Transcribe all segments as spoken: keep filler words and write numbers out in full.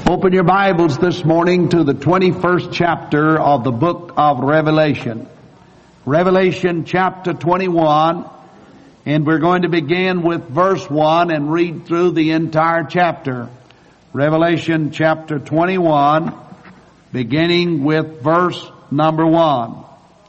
Open your Bibles this morning to the twenty-first chapter of the book of Revelation. Revelation chapter twenty-one, and we're going to begin with verse one and read through the entire chapter. Revelation chapter twenty-one, beginning with verse number one.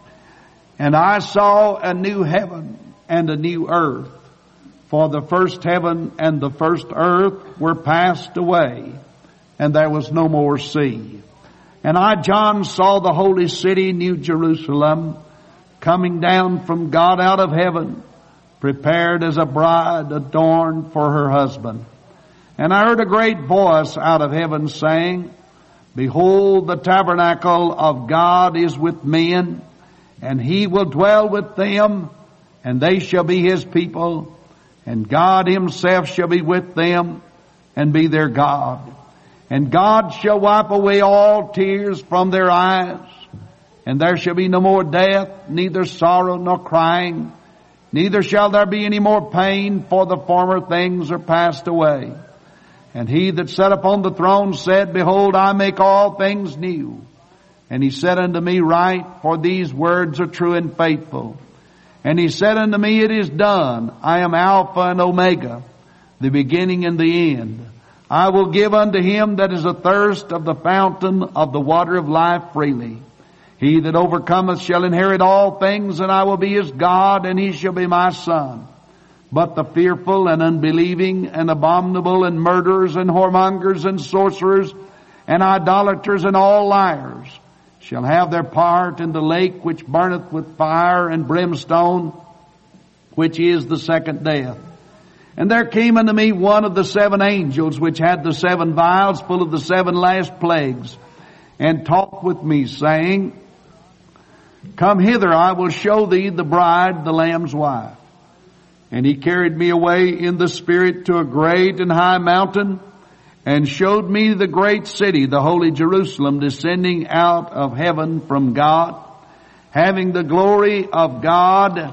And I saw a new heaven and a new earth, for the first heaven and the first earth were passed away, and there was no more sea. And I, John, saw the holy city, New Jerusalem, coming down from God out of heaven, prepared as a bride adorned for her husband. And I heard a great voice out of heaven saying, Behold, the tabernacle of God is with men, and He will dwell with them, and they shall be His people, and God Himself shall be with them, and be their God. And God shall wipe away all tears from their eyes, and there shall be no more death, neither sorrow nor crying, neither shall there be any more pain, for the former things are passed away. And He that sat upon the throne said, Behold, I make all things new. And He said unto me, Write, for these words are true and faithful. And He said unto me, It is done. I am Alpha and Omega, the beginning and the end. I will give unto him that is athirst of the fountain of the water of life freely. He that overcometh shall inherit all things, and I will be his God, and he shall be my son. But the fearful and unbelieving and abominable and murderers and whoremongers and sorcerers and idolaters and all liars shall have their part in the lake which burneth with fire and brimstone, which is the second death. And there came unto me one of the seven angels, which had the seven vials full of the seven last plagues, and talked with me, saying, Come hither, I will show thee the bride, the Lamb's wife. And he carried me away in the Spirit to a great and high mountain, and showed me the great city, the holy Jerusalem, descending out of heaven from God, having the glory of God,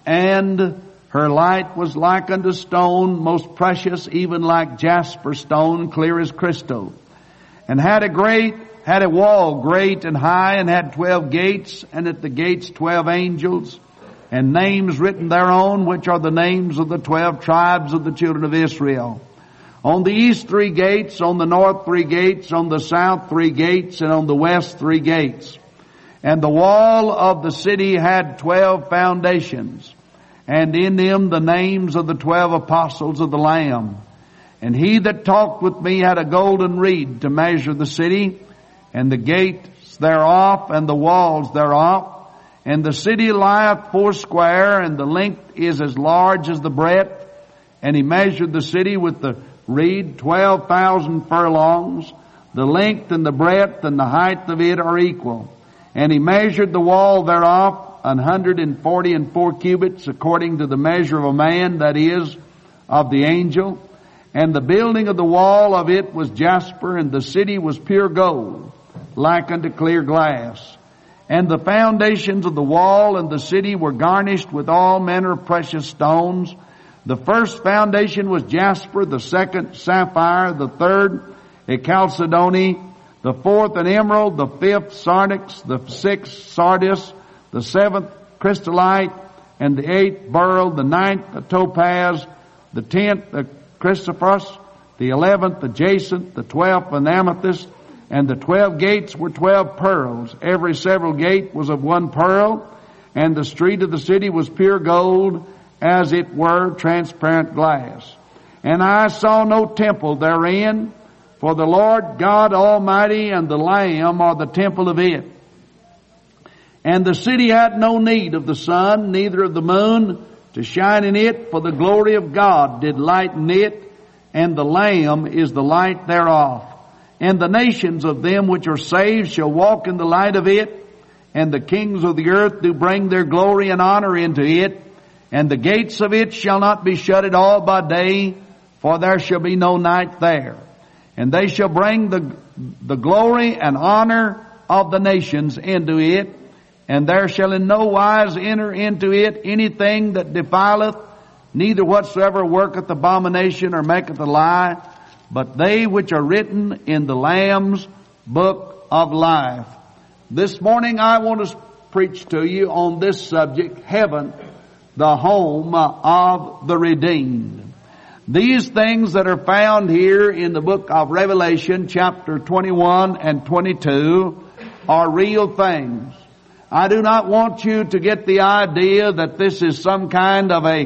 and her light was like unto stone, most precious, even like jasper stone, clear as crystal. And had a great, had a wall great and high, and had twelve gates, and at the gates twelve angels, and names written thereon, which are the names of the twelve tribes of the children of Israel. On the east three gates, on the north three gates, on the south three gates, and on the west three gates. And the wall of the city had twelve foundations, and in them the names of the twelve apostles of the Lamb. And he that talked with me had a golden reed to measure the city, and the gates thereof, and the walls thereof. And the city lieth foursquare, and the length is as large as the breadth. And he measured the city with the reed, twelve thousand furlongs. The length and the breadth and the height of it are equal. And he measured the wall thereof, an hundred and forty and four cubits, according to the measure of a man, that is, of the angel. And the building of the wall of it was jasper, and the city was pure gold, like unto clear glass. And the foundations of the wall and the city were garnished with all manner of precious stones. The first foundation was jasper, the second sapphire, the third a chalcedony, the fourth an emerald, the fifth sardonyx, the sixth sardis, the seventh crystallite, and the eighth beryl, the ninth a topaz, the tenth a chrysoprase, the eleventh a jacinth, the twelfth an amethyst, and the twelve gates were twelve pearls. Every several gate was of one pearl, and the street of the city was pure gold, as it were transparent glass. And I saw no temple therein, for the Lord God Almighty and the Lamb are the temple of it. And the city had no need of the sun, neither of the moon, to shine in it, for the glory of God did lighten it, and the Lamb is the light thereof. And the nations of them which are saved shall walk in the light of it, and the kings of the earth do bring their glory and honor into it. And the gates of it shall not be shut at all by day, for there shall be no night there. And they shall bring the, the glory and honor of the nations into it, and there shall in no wise enter into it anything that defileth, neither whatsoever worketh abomination or maketh a lie, but they which are written in the Lamb's book of life. This morning I want to preach to you on this subject, heaven, the home of the redeemed. These things that are found here in the book of Revelation, chapter twenty-one and twenty-two, are real things. I do not want you to get the idea that this is some kind of a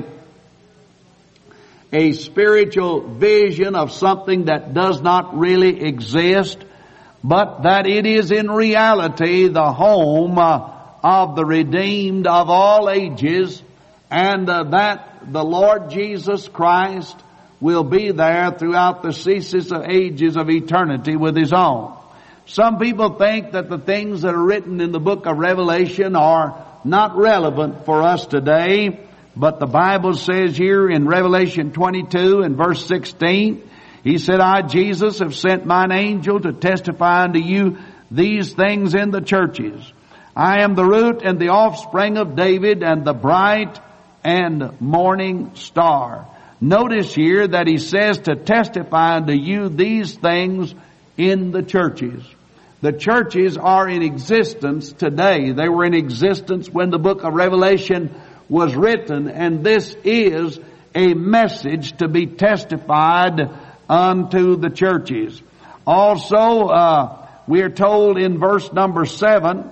a spiritual vision of something that does not really exist, but that it is in reality the home uh, of the redeemed of all ages, and uh, that the Lord Jesus Christ will be there throughout the ceaseless ages of eternity with His own. Some people think that the things that are written in the book of Revelation are not relevant for us today, but the Bible says here in Revelation twenty-two and verse sixteen, He said, I, Jesus, have sent mine angel to testify unto you these things in the churches. I am the root and the offspring of David and the bright and morning star. Notice here that He says to testify unto you these things in the churches. The churches are in existence today. They were in existence when the book of Revelation was written, and this is a message to be testified unto the churches. Also, uh, we are told in verse number seven,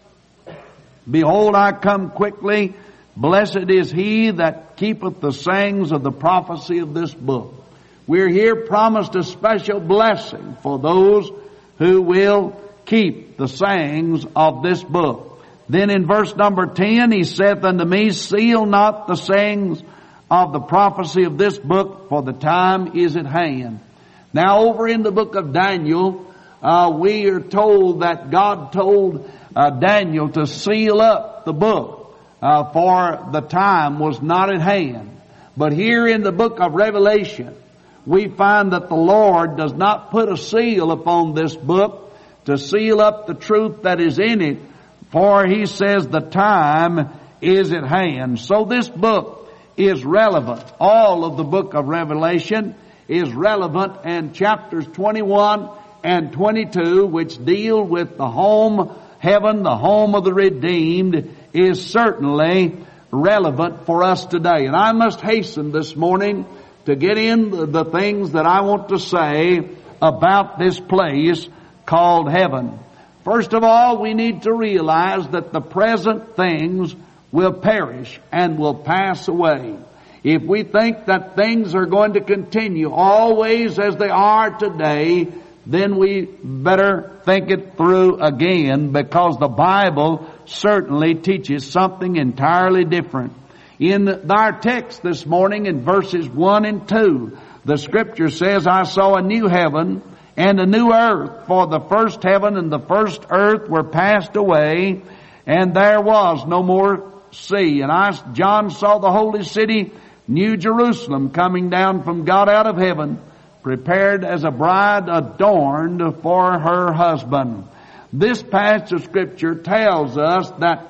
Behold, I come quickly. Blessed is he that keepeth the sayings of the prophecy of this book. We're here promised a special blessing for those who will keep the sayings of this book. Then in verse number ten, He saith unto me, Seal not the sayings of the prophecy of this book, for the time is at hand. Now over in the book of Daniel, uh, we are told that God told uh, Daniel to seal up the book, uh, for the time was not at hand. But here in the book of Revelation, we find that the Lord does not put a seal upon this book to seal up the truth that is in it, for He says the time is at hand. So this book is relevant. All of the book of Revelation is relevant, and chapters twenty-one and twenty-two, which deal with the home, heaven, the home of the redeemed, is certainly relevant for us today. And I must hasten this morning to get in the things that I want to say about this place called heaven. First of all, we need to realize that the present things will perish and will pass away. If we think that things are going to continue always as they are today, then we better think it through again, because the Bible certainly teaches something entirely different. In our text this morning in verses one and two, the Scripture says, I saw a new heaven and a new earth, for the first heaven and the first earth were passed away, and there was no more sea. And I, John, saw the holy city, New Jerusalem, coming down from God out of heaven, prepared as a bride adorned for her husband. This passage of Scripture tells us that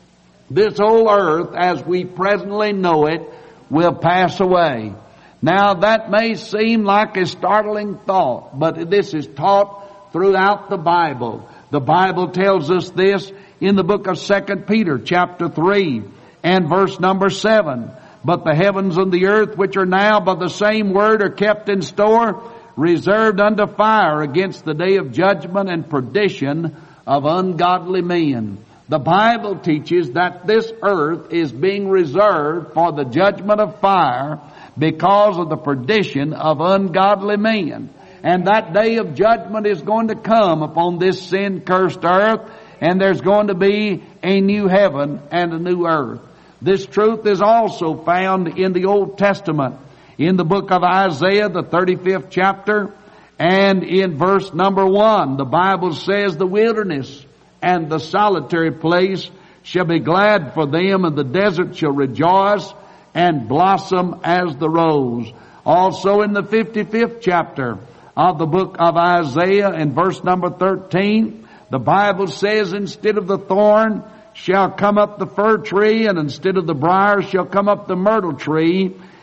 this whole earth, as we presently know it, will pass away. Now that may seem like a startling thought, but this is taught throughout the Bible. The Bible tells us this in the book of Second Peter chapter three and verse number seven. But the heavens and the earth, which are now by the same word, are kept in store, reserved unto fire against the day of judgment and perdition of ungodly men. The Bible teaches that this earth is being reserved for the judgment of fire because of the perdition of ungodly men. And that day of judgment is going to come upon this sin-cursed earth, and there's going to be a new heaven and a new earth. This truth is also found in the Old Testament, in the book of Isaiah, the thirty-fifth chapter, and in verse number one. The Bible says, the wilderness and the solitary place shall be glad for them, and the desert shall rejoice and blossom as the rose. Also in the fifty-fifth chapter of the book of Isaiah, in verse number thirteen, the Bible says, instead of the thorn shall come up the fir tree, and instead of the briar shall come up the myrtle tree,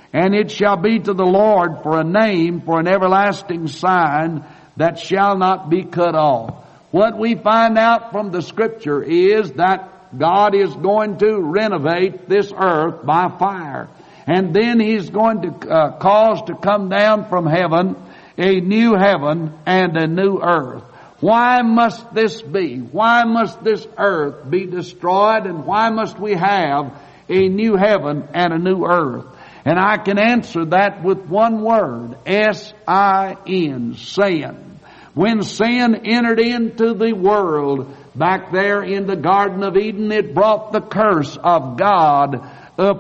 And it shall be to the Lord for a name, for an everlasting sign that shall not be cut off. What we find out from the Scripture is that God is going to renovate this earth by fire. And then He's going to uh, cause to come down from heaven a new heaven and a new earth. Why must this be? Why must this earth be destroyed? And why must we have a new heaven and a new earth? And I can answer that with one word, S I N, sin. When sin entered into the world back there in the Garden of Eden, it brought the curse of God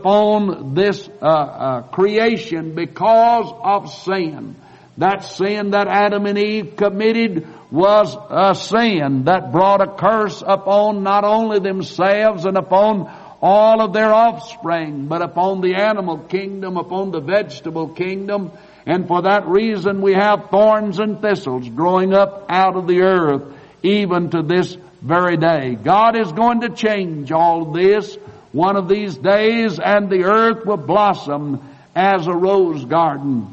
upon this uh, uh, creation because of sin. That sin that Adam and Eve committed was a sin that brought a curse upon not only themselves and upon all of their offspring, but upon the animal kingdom, upon the vegetable kingdom. And for that reason we have thorns and thistles growing up out of the earth even to this very day. God is going to change all this one of these days, and the earth will blossom as a rose garden.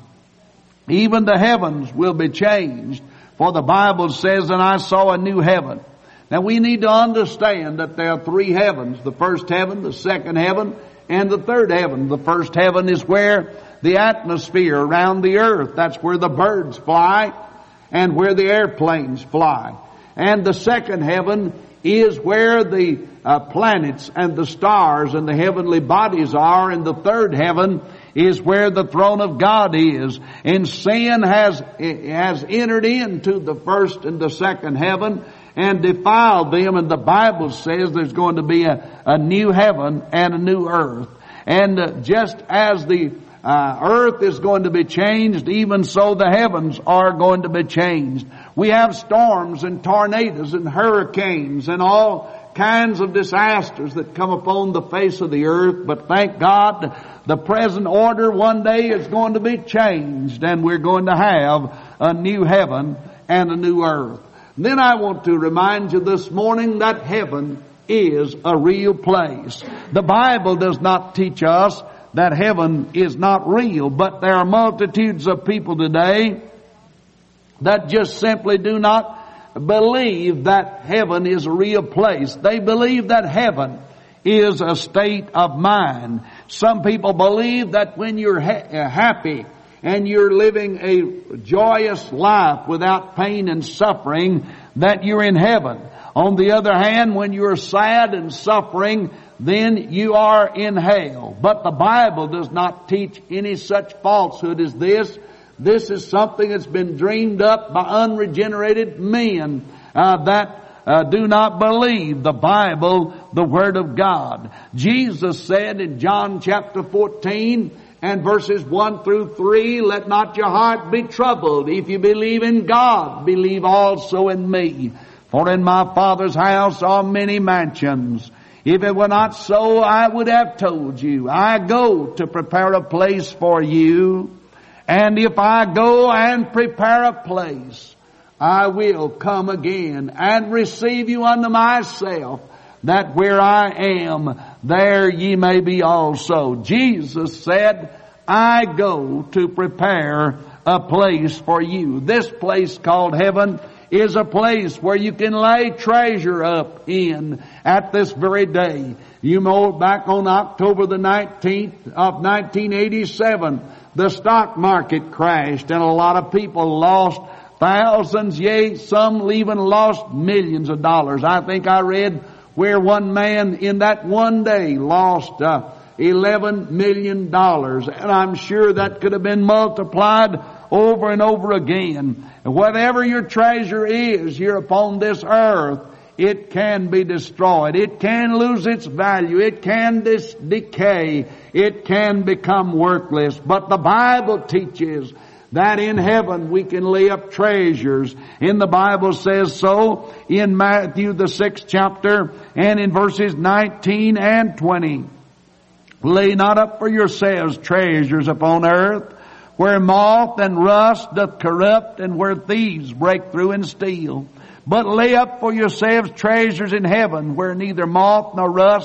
Even the heavens will be changed, for the Bible says, and I saw a new heaven. Now we need to understand that there are three heavens. The first heaven, the second heaven, and the third heaven. The first heaven is where the atmosphere around the earth, that's where the birds fly and where the airplanes fly. And the second heaven is where the uh, planets and the stars and the heavenly bodies are. And the third heaven is where the throne of God is. And sin has, has entered into the first and the second heaven and defiled them. And the Bible says there's going to be a, a new heaven and a new earth. And uh, just as the uh, earth is going to be changed, even so the heavens are going to be changed. We have storms and tornadoes and hurricanes and all kinds of disasters that come upon the face of the earth. But thank God, the present order one day is going to be changed, and we're going to have a new heaven and a new earth. Then I want to remind you this morning that heaven is a real place. The Bible does not teach us that heaven is not real, but there are multitudes of people today that just simply do not believe that heaven is a real place. They believe that heaven is a state of mind. Some people believe that when you're ha- happy and you're living a joyous life without pain and suffering, that you're in heaven. On the other hand, when you're sad and suffering, then you are in hell. But the Bible does not teach any such falsehood as this. This is something that's been dreamed up by unregenerated men uh, that uh, do not believe the Bible, the Word of God. Jesus said in John chapter fourteen and verses one through three, "Let not your heart be troubled. If you believe in God, believe also in me. For in my Father's house are many mansions. If it were not so, I would have told you. I go to prepare a place for you. And if I go and prepare a place, I will come again and receive you unto myself, that where I am, there ye may be also." Jesus said, "I go to prepare a place for you." This place called heaven is a place where you can lay treasure up in at this very day. You know, back on October the nineteenth of nineteen eighty-seven, the stock market crashed and a lot of people lost thousands, yea, some even lost millions of dollars. I think I read where one man in that one day lost uh, eleven million dollars. And I'm sure that could have been multiplied over and over again. And whatever your treasure is here upon this earth, it can be destroyed. It can lose its value. It can dis- decay. It can become worthless. But the Bible teaches that in heaven we can lay up treasures. And the Bible says so in Matthew the sixth chapter and in verses nineteen and twenty. "Lay not up for yourselves treasures upon earth, where moth and rust doth corrupt, and where thieves break through and steal. But lay up for yourselves treasures in heaven, where neither moth nor rust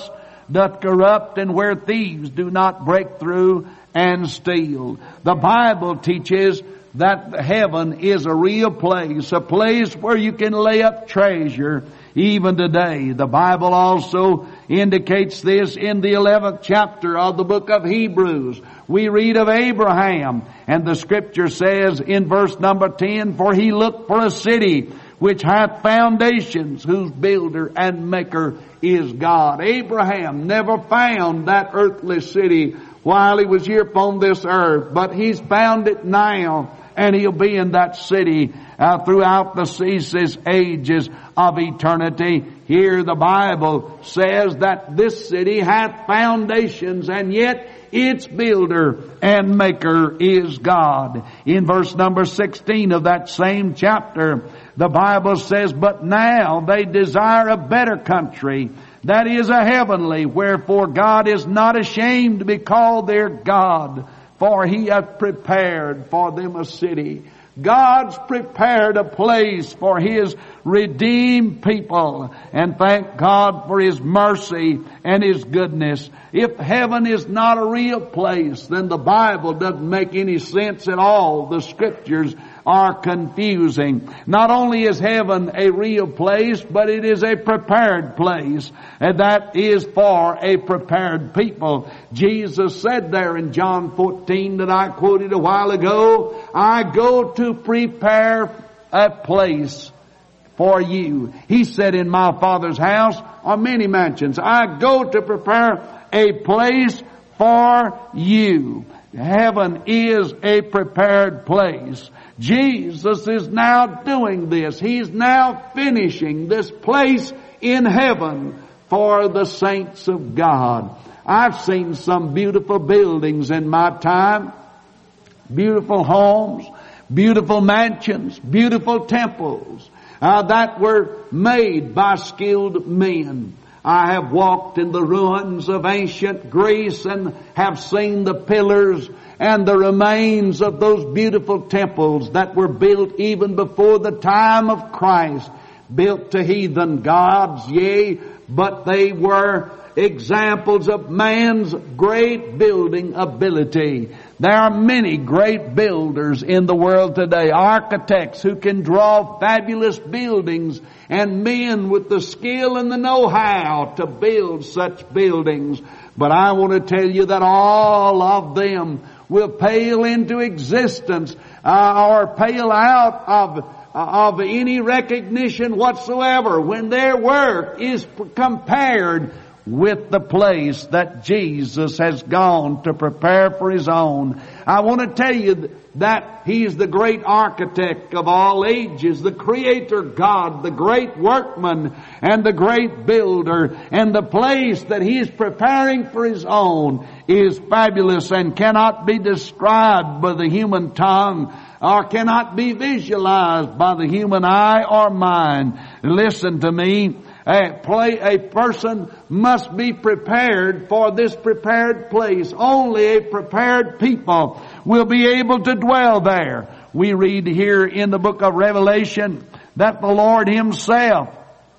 doth corrupt, and where thieves do not break through and steal. The Bible teaches that heaven is a real place, a place where you can lay up treasure even today. The Bible also indicates this in the eleventh chapter of the book of Hebrews. We read of Abraham, and the Scripture says in verse number ten, "For he looked for a city which hath foundations, whose builder and maker is God." Abraham never found that earthly city while he was here upon this earth, but he's found it now, and he'll be in that city uh, throughout the ceaseless ages of eternity. Here the Bible says that this city hath foundations, and yet its builder and maker is God. In verse number sixteen of that same chapter, the Bible says, "But now they desire a better country, that is a heavenly, wherefore God is not ashamed to be called their God, for He hath prepared for them a city." God's prepared a place for His redeemed people, and thank God for His mercy and His goodness. If heaven is not a real place, then the Bible doesn't make any sense at all. The Scriptures are confusing. Not only is heaven a real place, but it is a prepared place, and that is for a prepared people. Jesus said there in John fourteen that I quoted a while ago, "I go to prepare a place for you." He said, "In my Father's house are many mansions. I go to prepare a place for you." Heaven is a prepared place. Jesus is now doing this. He's now finishing this place in heaven for the saints of God. I've seen some beautiful buildings in my time, beautiful homes, beautiful mansions, beautiful temples uh, that were made by skilled men. I have walked in the ruins of ancient Greece and have seen the pillars and the remains of those beautiful temples that were built even before the time of Christ, built to heathen gods, yea, but they were examples of man's great building ability. There are many great builders in the world today, architects who can draw fabulous buildings, and men with the skill and the know-how to build such buildings. But I want to tell you that all of them will pale into existence uh, or pale out of of any recognition whatsoever when their work is compared with the place that Jesus has gone to prepare for His own. I want to tell you that He's the great architect of all ages, the Creator God, the great workman, and the great builder. And the place that He is preparing for His own is fabulous and cannot be described by the human tongue, or cannot be visualized by the human eye or mind. Listen to me. A, play, a person must be prepared for this prepared place. Only a prepared people will be able to dwell there. We read here in the book of Revelation that the Lord Himself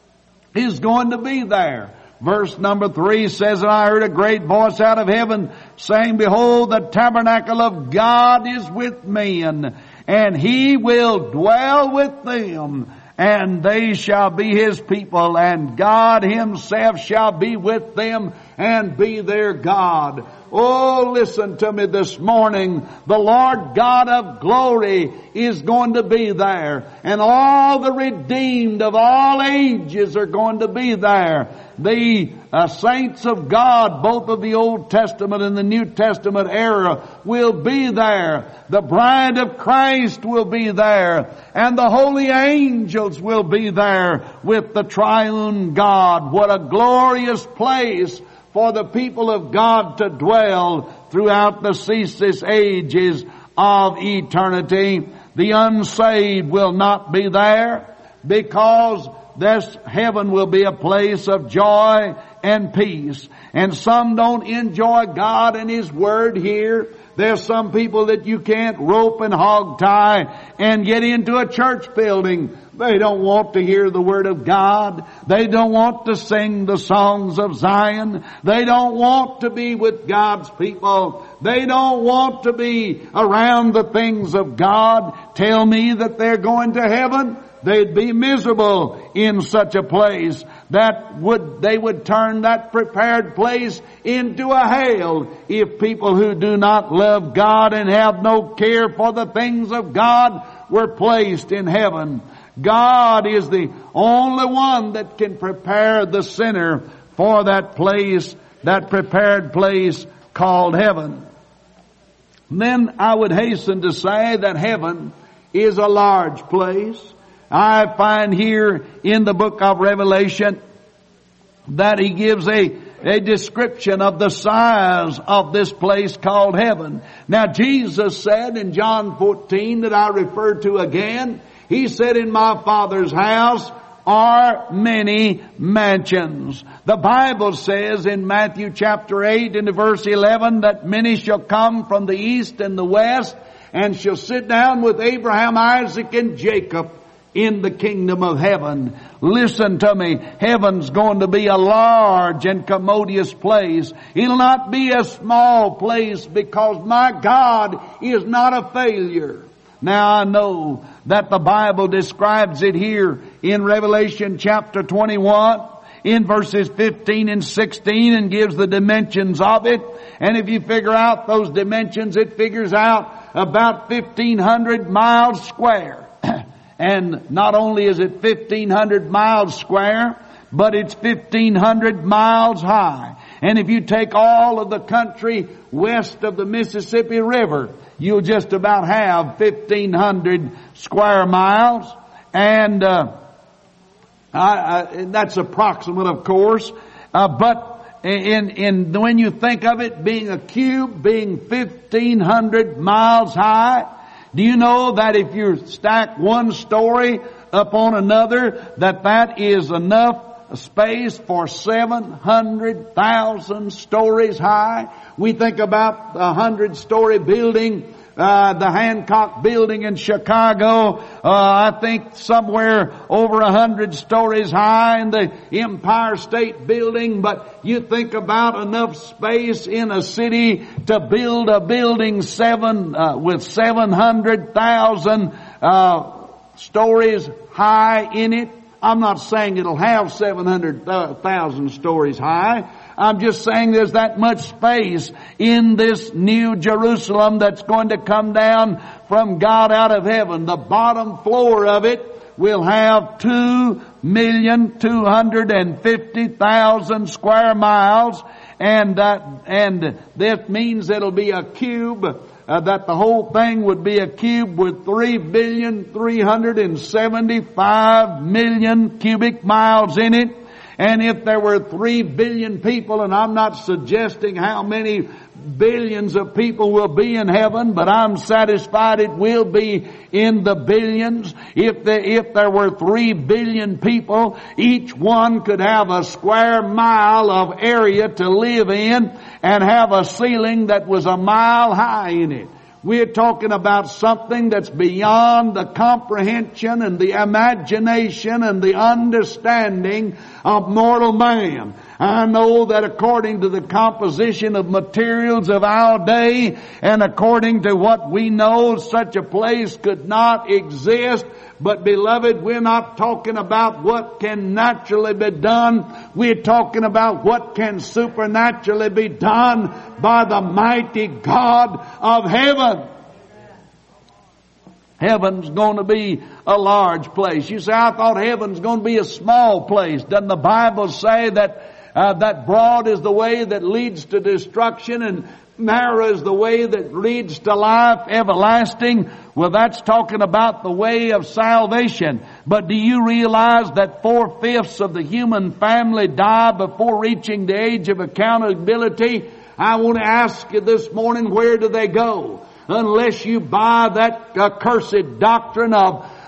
is going to be there. Verse number three says, "And I heard a great voice out of heaven saying, Behold, the tabernacle of God is with men, and He will dwell with them. And they shall be His people, and God Himself shall be with them and be their God." Oh, listen to me this morning. The Lord God of glory is going to be there, and all the redeemed of all ages are going to be there. The uh, saints of God, both of the Old Testament and the New Testament era, will be there. The bride of Christ will be there, and the holy angels will be there with the triune God. What a glorious place for the people of God to dwell throughout the ceaseless ages of eternity. The unsaved will not be there, because this heaven will be a place of joy and peace. And some don't enjoy God and His Word here. There's some people that you can't rope and hog tie and get into a church building. They don't want to hear the Word of God. They don't want to sing the songs of Zion. They don't want to be with God's people. They don't want to be around the things of God. Tell me that they're going to heaven. They'd be miserable in such a place. That would, they would turn that prepared place into a hell if people who do not love God and have no care for the things of God were placed in heaven. God is the only one that can prepare the sinner for that place, that prepared place called heaven. Then I would hasten to say that heaven is a large place. I find here in the book of Revelation that he gives a, a description of the size of this place called heaven. Now Jesus said in John fourteen that I referred to again, He said, in my Father's house are many mansions. The Bible says in Matthew chapter eight and verse eleven that many shall come from the east and the west and shall sit down with Abraham, Isaac, and Jacob in the kingdom of heaven. Listen to me. Heaven's going to be a large and commodious place. It'll not be a small place because my God is not a failure. Now I know that the Bible describes it here in Revelation chapter twenty-one in verses fifteen and sixteen and gives the dimensions of it. And if you figure out those dimensions, it figures out about fifteen hundred miles square. And not only is it fifteen hundred miles square, but it's fifteen hundred miles high. And if you take all of the country west of the Mississippi River, you'll just about have fifteen hundred square miles. And uh, I, I, that's approximate, of course. Uh, but in, in when you think of it being a cube, being fifteen hundred miles high, do you know that if you stack one story upon another, that that is enough space for seven hundred thousand stories high? We think about a hundred-story building, uh, the Hancock Building in Chicago. Uh, I think somewhere over a hundred stories high in the Empire State Building. But you think about enough space in a city to build a building seven uh, with seven hundred thousand uh, stories high in it. I'm not saying it'll have seven hundred thousand stories high. I'm just saying there's that much space in this new Jerusalem that's going to come down from God out of heaven. The bottom floor of it will have two million two hundred fifty thousand square miles. And that, and that means it'll be a cube. Uh, that the whole thing would be a cube with three billion three hundred seventy-five million cubic miles in it. And if there were three billion people, and I'm not suggesting how many billions of people will be in heaven, but I'm satisfied it will be in the billions. If the, if there were three billion people, each one could have a square mile of area to live in and have a ceiling that was a mile high in it. We're talking about something that's beyond the comprehension and the imagination and the understanding of mortal man. I know that according to the composition of materials of our day and according to what we know, such a place could not exist. But beloved, we're not talking about what can naturally be done. We're talking about what can supernaturally be done by the mighty God of heaven. Heaven's going to be a large place. You say, I thought heaven's going to be a small place. Doesn't the Bible say that uh, that broad is the way that leads to destruction and narrow is the way that leads to life everlasting? Well, that's talking about the way of salvation. But do you realize that four-fifths of the human family die before reaching the age of accountability? I want to ask you this morning, where do they go? Unless you buy that accursed doctrine of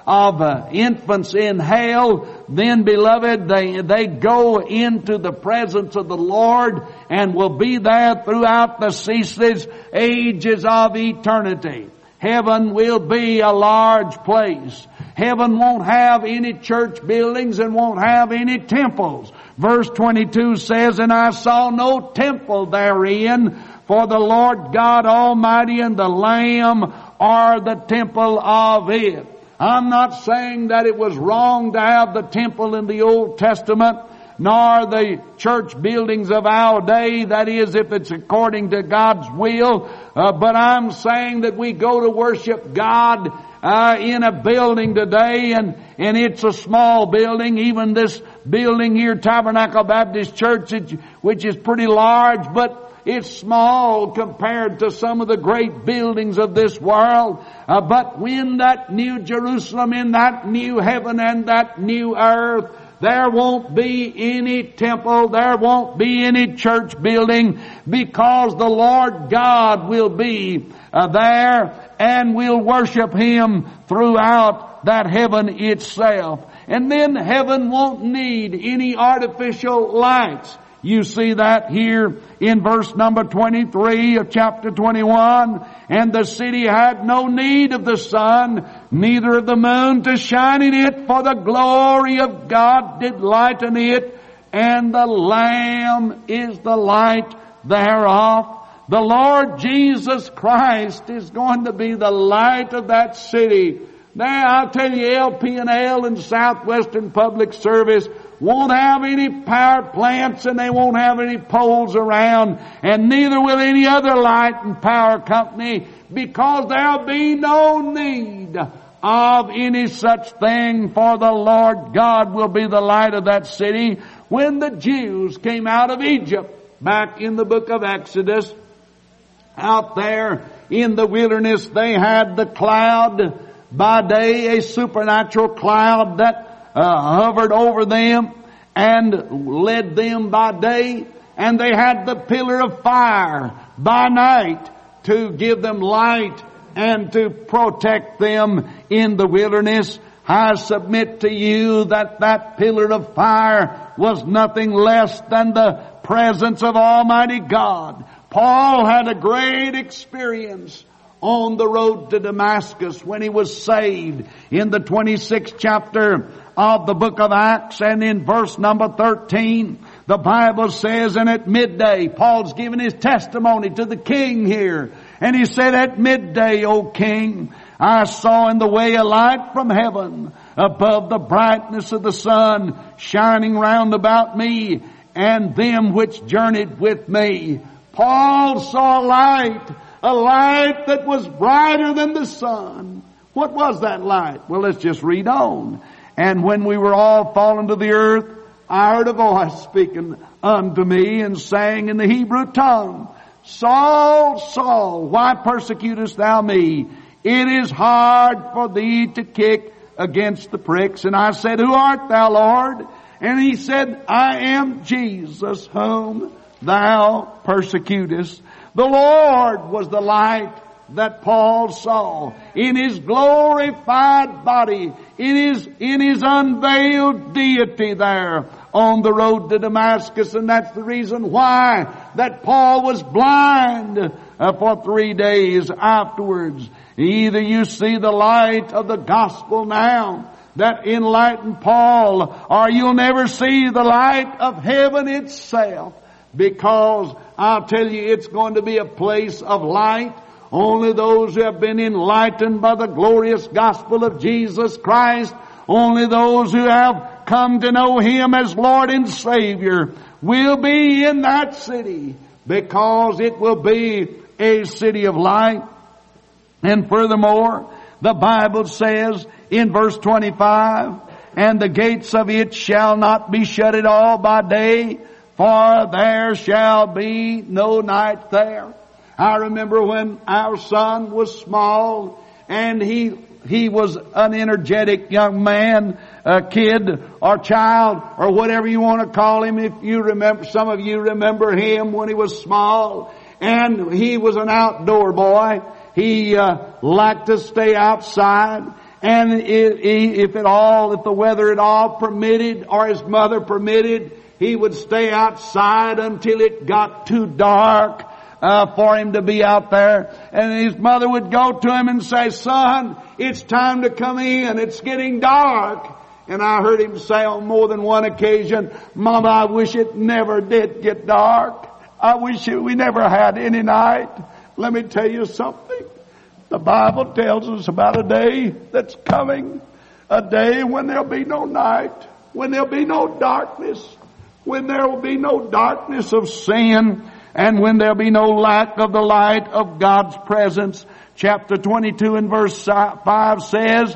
of uh, infants in hell, then, beloved, they, they go into the presence of the Lord and will be there throughout the ceaseless ages of eternity. Heaven will be a large place. Heaven won't have any church buildings and won't have any temples. Verse twenty-two says, "And I saw no temple therein, for the Lord God Almighty and the Lamb are the temple of it." I'm not saying that it was wrong to have the temple in the Old Testament, nor the church buildings of our day, that is, if it's according to God's will. Uh, but I'm saying that we go to worship God uh, in a building today, and, and it's a small building. Even this building here, Tabernacle Baptist Church, which is pretty large, but it's small compared to some of the great buildings of this world. Uh, but when that new Jerusalem, in that new heaven and that new earth, there won't be any temple, there won't be any church building, because the Lord God will be uh, there, and we'll worship Him throughout that heaven itself. And then heaven won't need any artificial lights. You see that here in verse number twenty-three of chapter twenty-one. "And the city had no need of the sun, neither of the moon to shine in it, for the glory of God did lighten it, and the Lamb is the light thereof." The Lord Jesus Christ is going to be the light of that city. Now, I'll tell you, L P and L and Southwestern Public Service won't have any power plants, and they won't have any poles around, and neither will any other light and power company, because there'll be no need of any such thing, for the Lord God will be the light of that city. When the Jews came out of Egypt, back in the book of Exodus, out there in the wilderness, they had the cloud by day, a supernatural cloud that Uh, hovered over them and led them by day, and they had the pillar of fire by night to give them light and to protect them in the wilderness. I submit to you that that pillar of fire was nothing less than the presence of Almighty God. Paul had a great experience on the road to Damascus when he was saved. In the twenty-sixth chapter of the book of Acts, and in verse number thirteen, the Bible says, "And at midday," Paul's giving his testimony to the king here, and he said, "At midday, O king, I saw in the way a light from heaven, above the brightness of the sun, shining round about me, and them which journeyed with me." Paul saw a light, a light that was brighter than the sun. What was that light? Well, let's just read on. "And when we were all fallen to the earth, I heard a voice speaking unto me, and saying in the Hebrew tongue, Saul, Saul, why persecutest thou me? It is hard for thee to kick against the pricks. And I said, Who art thou, Lord? And he said, I am Jesus, whom thou persecutest." The Lord was the light that Paul saw in His glorified body, in His, in His unveiled deity there on the road to Damascus. And that's the reason why that Paul was blind uh, for three days afterwards. Either you see the light of the gospel now that enlightened Paul, or you'll never see the light of heaven itself, because I'll tell you, it's going to be a place of light. Only those who have been enlightened by the glorious gospel of Jesus Christ, only those who have come to know Him as Lord and Savior will be in that city, because it will be a city of light. And furthermore, the Bible says in verse twenty-five, "And the gates of it shall not be shut at all by day, for there shall be no night there." I remember when our son was small, and he he was an energetic young man, a kid or child or whatever you want to call him. If you remember, some of you remember him when he was small, and he was an outdoor boy. He uh, liked to stay outside, And if it all, if the weather at all permitted, or his mother permitted, he would stay outside until it got too dark uh, for him to be out there. And his mother would go to him and say, "Son, it's time to come in. It's getting dark." And I heard him say on more than one occasion, "Mama, I wish it never did get dark. I wish it, we never had any night." Let me tell you something. The Bible tells us about a day that's coming. A day when there'll be no night. When there'll be no darkness. When there will be no darkness of sin. And when there'll be no lack of the light of God's presence. Chapter twenty-two and verse five says,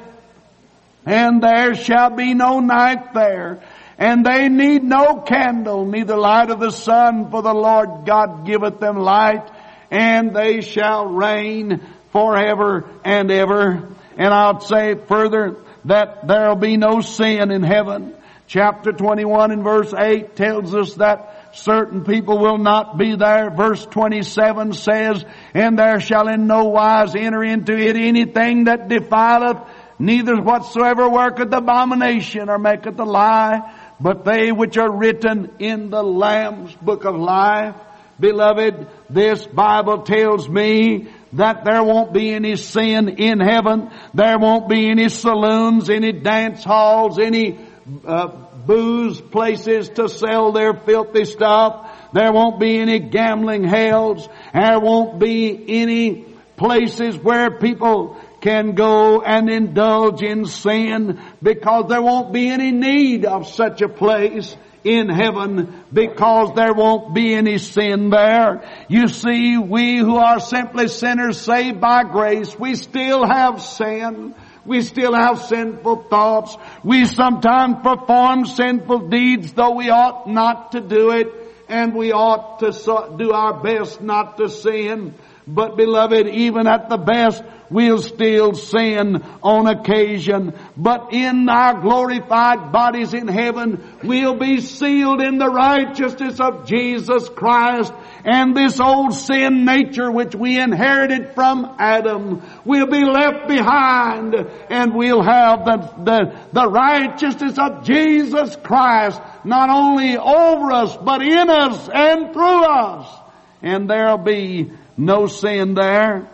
"And there shall be no night there. And they need no candle, neither light of the sun, for the Lord God giveth them light. And they shall reign forever and ever." And I'll say further that there'll be no sin in heaven. Chapter twenty-one and verse eight tells us that certain people will not be there. Verse twenty-seven says, "And there shall in no wise enter into it anything that defileth, neither whatsoever worketh abomination or maketh a lie, but they which are written in the Lamb's book of life." Beloved, this Bible tells me that there won't be any sin in heaven. There won't be any saloons, any dance halls, any uh, booze places to sell their filthy stuff. There won't be any gambling hells. There won't be any places where people can go and indulge in sin, because there won't be any need of such a place in heaven, because there won't be any sin there. You see, we who are simply sinners saved by grace, we still have sin. We still have sinful thoughts. We sometimes perform sinful deeds, though we ought not to do it, and we ought to do our best not to sin. But beloved, even at the best, we'll still sin on occasion. But in our glorified bodies in heaven, we'll be sealed in the righteousness of Jesus Christ. And this old sin nature which we inherited from Adam will be left behind. And we'll have the, the, the righteousness of Jesus Christ not only over us, but in us and through us. And there'll be no sin there.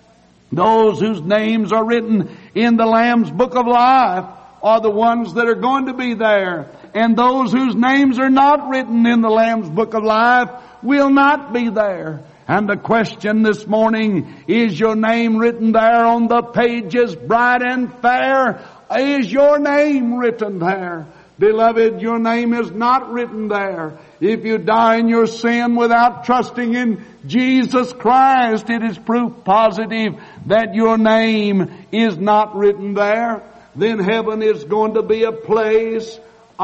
Those whose names are written in the Lamb's book of life are the ones that are going to be there. And those whose names are not written in the Lamb's book of life will not be there. And the question this morning, is your name written there on the pages bright and fair? Is your name written there? Beloved, your name is not written there. If you die in your sin without trusting in Jesus Christ, it is proof positive that your name is not written there. Then heaven is going to be a place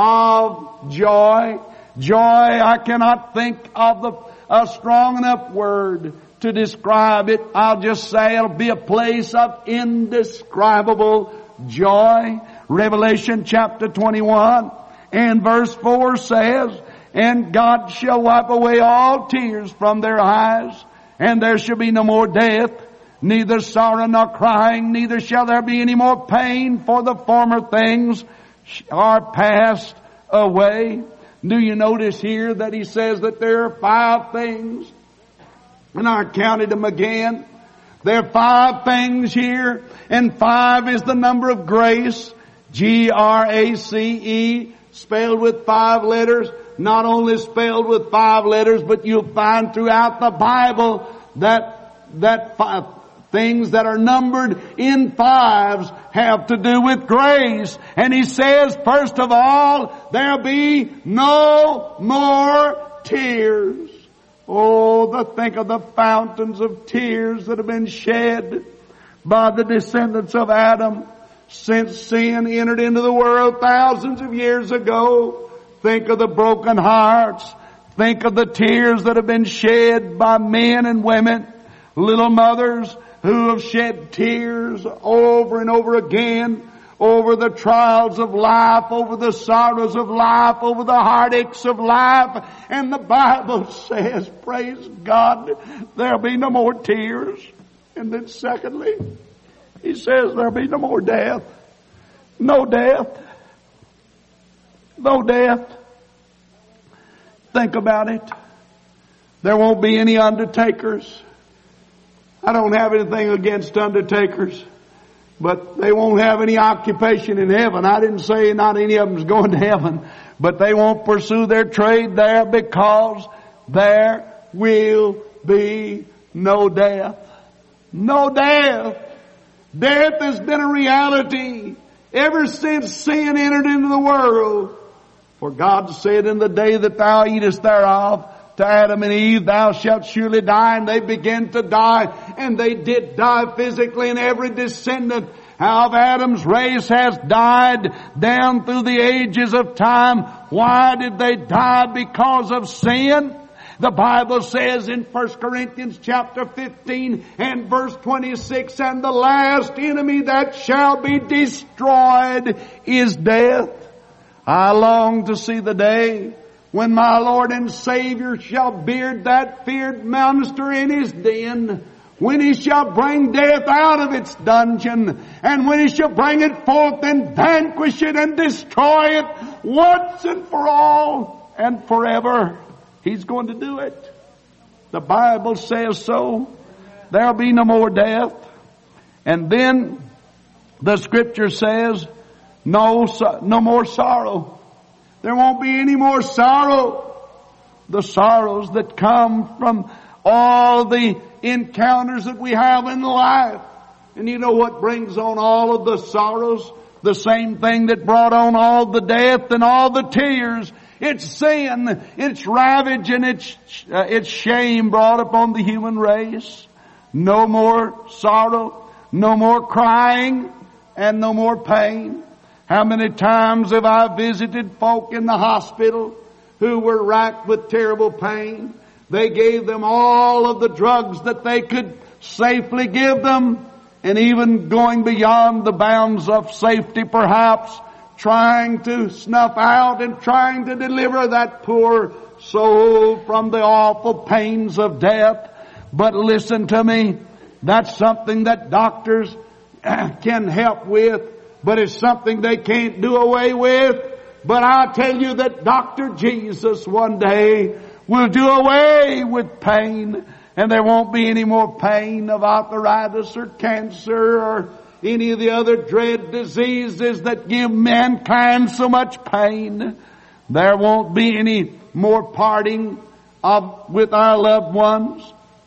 of joy. Joy, I cannot think of the, a strong enough word to describe it. I'll just say it'll be a place of indescribable joy. Revelation chapter twenty-one and verse four says, "And God shall wipe away all tears from their eyes, and there shall be no more death, neither sorrow nor crying, neither shall there be any more pain, for the former things are passed away." Do you notice here that he says that there are five things? And I counted them again. There are five things here, and five is the number of grace. G R A C E, spelled with five letters. Not only spelled with five letters, but you'll find throughout the Bible that that five things that are numbered in fives have to do with grace. And he says, first of all, there'll be no more tears. Oh, the, think of the fountains of tears that have been shed by the descendants of Adam since sin entered into the world thousands of years ago. Think of the broken hearts. Think of the tears that have been shed by men and women, little mothers who have shed tears over and over again over the trials of life, over the sorrows of life, over the heartaches of life. And the Bible says, praise God, there'll be no more tears. And then secondly, he says there'll be no more death. No death. No death. Think about it. There won't be any undertakers. I don't have anything against undertakers, but they won't have any occupation in heaven. I didn't say not any of them's going to heaven, but they won't pursue their trade there because there will be no death. No death. Death has been a reality ever since sin entered into the world. For God said, in the day that thou eatest thereof, to Adam and Eve, thou shalt surely die. And they began to die. And they did die physically. And every descendant of Adam's race has died down through the ages of time. Why did they die? Because of sin. The Bible says in First Corinthians chapter fifteen and verse twenty-six, and the last enemy that shall be destroyed is death. I long to see the day when my Lord and Savior shall beard that feared monster in his den, when he shall bring death out of its dungeon, and when he shall bring it forth and vanquish it and destroy it once and for all and forever. He's going to do it. The Bible says so. There'll be no more death. And then the Scripture says, no, no more sorrow. There won't be any more sorrow. The sorrows that come from all the encounters that we have in life. And you know what brings on all of the sorrows? The same thing that brought on all the death and all the tears. It's sin, it's ravage, and it's, uh, it's shame brought upon the human race. No more sorrow, no more crying, and no more pain. How many times have I visited folk in the hospital who were racked with terrible pain? They gave them all of the drugs that they could safely give them, and even going beyond the bounds of safety perhaps, trying to snuff out and trying to deliver that poor soul from the awful pains of death. But listen to me, that's something that doctors can help with, but it's something they can't do away with. But I tell you that Doctor Jesus one day will do away with pain, and there won't be any more pain of arthritis or cancer or any of the other dread diseases that give mankind so much pain. There won't be any more parting of, with our loved ones.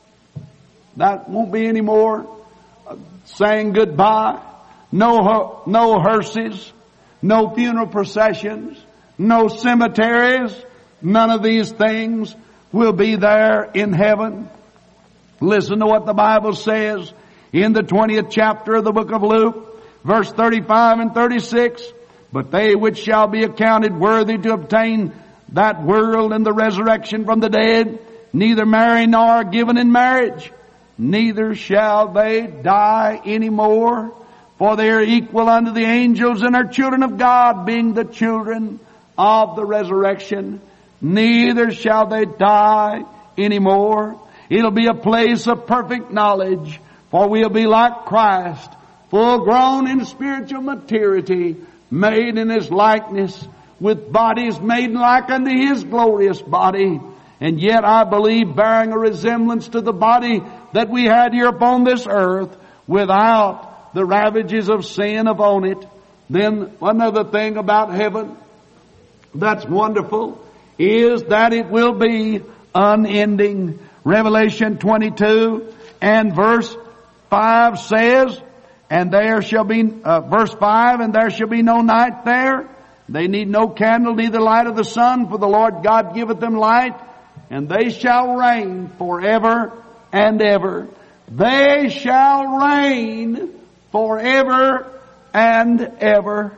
That won't be any more uh, saying goodbye. No, no hearses, no funeral processions, no cemeteries. None of these things will be there in heaven. Listen to what the Bible says in the twentieth chapter of the book of Luke, verse thirty-five and thirty-six. But they which shall be accounted worthy to obtain that world and the resurrection from the dead, neither marry nor are given in marriage, neither shall they die any more, for they are equal unto the angels and are children of God, being the children of the resurrection. Neither shall they die any more. It'll be a place of perfect knowledge, for we'll be like Christ, full grown in spiritual maturity, made in His likeness, with bodies made like unto His glorious body, and yet I believe bearing a resemblance to the body that we had here upon this earth, without the ravages of sin upon it. Then another thing about heaven that's wonderful is that it will be unending. Revelation twenty-two and verse five says, and there shall be, uh, verse five, and there shall be no night there. They need no candle, neither light of the sun, for the Lord God giveth them light, and they shall reign forever and ever. They shall reign forever and ever.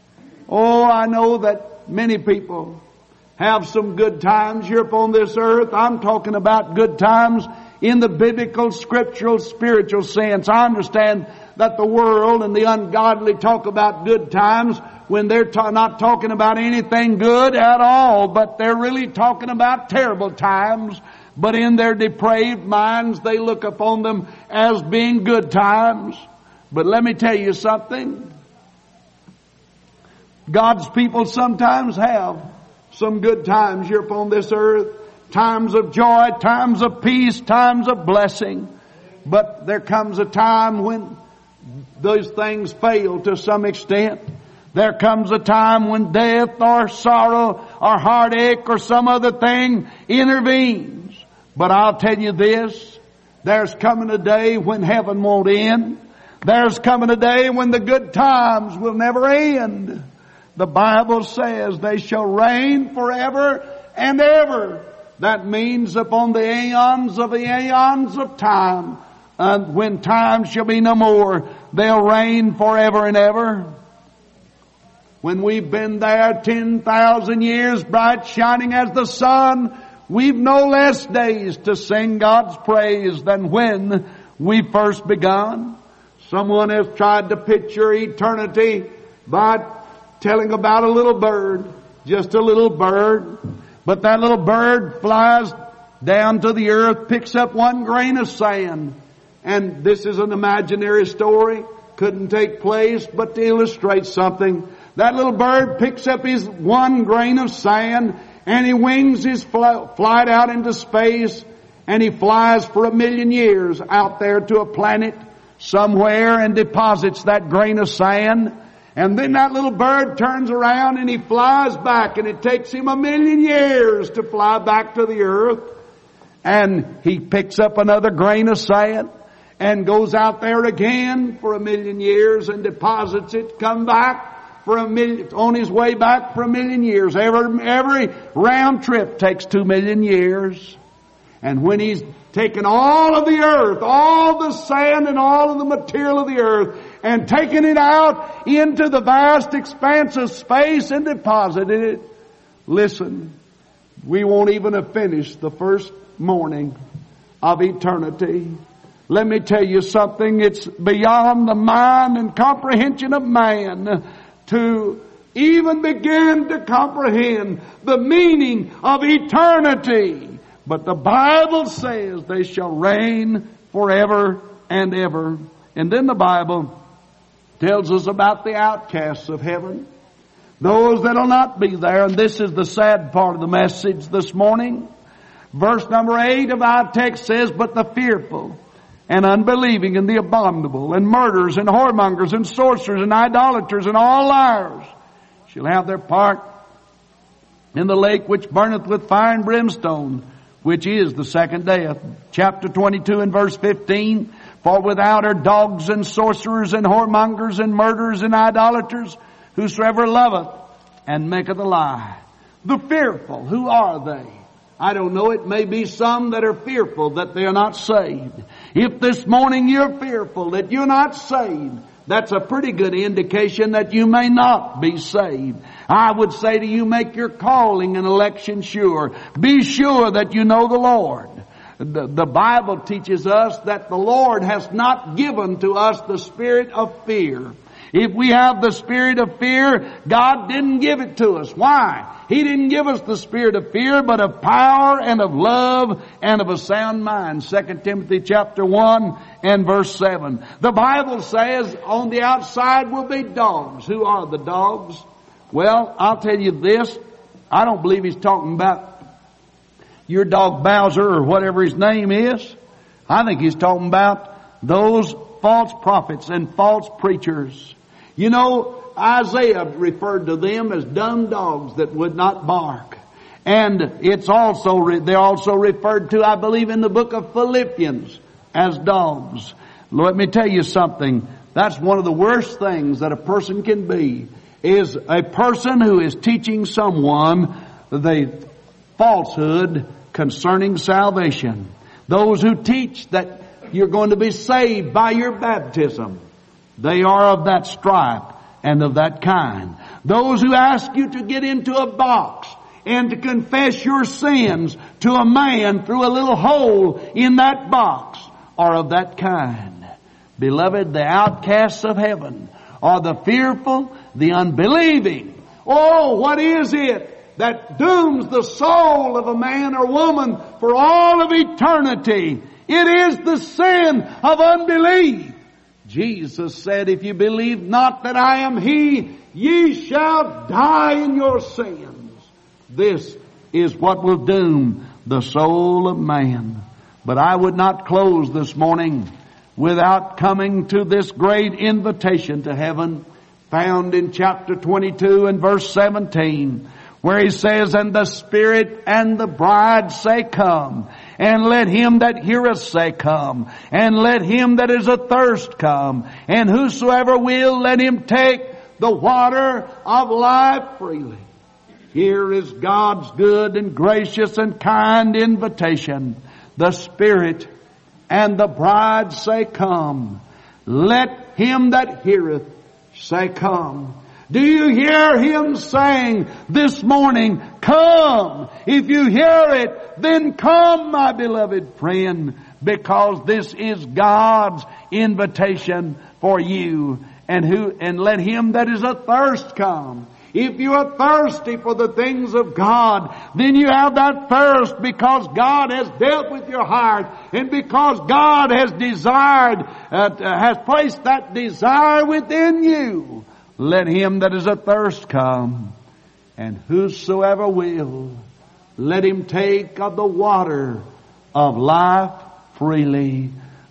Oh, I know that many people have some good times here upon this earth. I'm talking about good times in the biblical, scriptural, spiritual sense. I understand that the world and the ungodly talk about good times when they're ta- not talking about anything good at all, but they're really talking about terrible times. But in their depraved minds, they look upon them as being good times. But let me tell you something. God's people sometimes have some good times here upon this earth. Times of joy, times of peace, times of blessing. But there comes a time when those things fail to some extent. There comes a time when death or sorrow or heartache or some other thing intervenes. But I'll tell you this, there's coming a day when heaven won't end. There's coming a day when the good times will never end. The Bible says they shall reign forever and ever. That means upon the aeons of the aeons of time. And when time shall be no more, they'll reign forever and ever. When we've been there ten thousand years, bright shining as the sun, we've no less days to sing God's praise than when we first begun. Someone has tried to picture eternity by telling about a little bird, just a little bird. But that little bird flies down to the earth, picks up one grain of sand. And this is an imaginary story, couldn't take place, but to illustrate something. That little bird picks up his one grain of sand and he wings his flight out into space, and he flies for a million years out there to a planet somewhere and deposits that grain of sand. And then that little bird turns around and he flies back, and it takes him a million years to fly back to the earth. And he picks up another grain of sand and goes out there again for a million years and deposits it, come back for a million, on his way back for a million years. Every, every round trip takes two million years. And when he's taken all of the earth, all the sand and all of the material of the earth, and taken it out into the vast expanse of space and deposited it, listen, we won't even have finished the first morning of eternity. Let me tell you something, it's beyond the mind and comprehension of man to even begin to comprehend the meaning of eternity. But the Bible says they shall reign forever and ever. And then the Bible tells us about the outcasts of heaven, those that will not be there. And this is the sad part of the message this morning. Verse number eight of our text says, but the fearful and unbelieving and the abominable and murderers and whoremongers and sorcerers and idolaters and all liars shall have their part in the lake which burneth with fire and brimstone, which is the second death. Chapter twenty-two and verse fifteen, for without are dogs and sorcerers and whoremongers and murderers and idolaters, whosoever loveth and maketh a lie. The fearful, who are they? I don't know, it may be some that are fearful that they are not saved. If this morning you're fearful that you're not saved, that's a pretty good indication that you may not be saved. I would say to you, make your calling and election sure. Be sure that you know the Lord. The, the Bible teaches us that the Lord has not given to us the spirit of fear. If we have the spirit of fear, God didn't give it to us. Why? He didn't give us the spirit of fear, but of power and of love and of a sound mind. Second Timothy chapter one and verse seven. The Bible says on the outside will be dogs. Who are the dogs? Well, I'll tell you this. I don't believe he's talking about your dog Bowser or whatever his name is. I think he's talking about those false prophets and false preachers. You know, Isaiah referred to them as dumb dogs that would not bark. And it's also, they're also referred to, I believe, in the book of Philippians as dogs. Let me tell you something. That's one of the worst things that a person can be, is a person who is teaching someone the falsehood concerning salvation. Those who teach that you're going to be saved by your baptism, they are of that stripe and of that kind. Those who ask you to get into a box and to confess your sins to a man through a little hole in that box are of that kind. Beloved, the outcasts of heaven are the fearful, the unbelieving. Oh, what is it that dooms the soul of a man or woman for all of eternity? It is the sin of unbelief. Jesus said, if you believe not that I am He, ye shall die in your sins. This is what will doom the soul of man. But I would not close this morning without coming to this great invitation to heaven found in chapter twenty-two and verse seventeen, where He says, and the Spirit and the bride say, come. And let him that heareth say, come. And let him that is athirst come. And whosoever will, let him take the water of life freely. Here is God's good and gracious and kind invitation. The Spirit and the bride say, come. Let him that heareth say, come. Do you hear Him saying this morning, come? If you hear it, then come, my beloved friend, because this is God's invitation for you. And who, and let him that is athirst come. If you are thirsty for the things of God, then you have that thirst because God has dealt with your heart and because God has desired, uh, has placed that desire within you. Let him that is athirst come, and whosoever will, let him take of the water of life freely.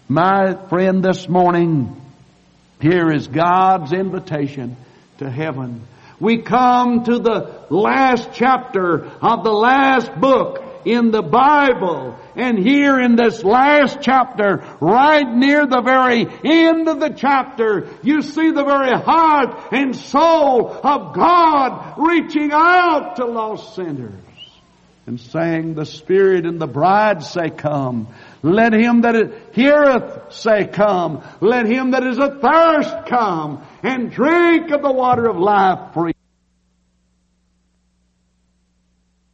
My friend, this morning, here is God's invitation to heaven. We come to the last chapter of the last book in the Bible. And here in this last chapter, right near the very end of the chapter, you see the very heart and soul of God reaching out to lost sinners and saying, the Spirit and the bride say, come. Let him that heareth say, come. Let him that is athirst come and drink of the water of life freely.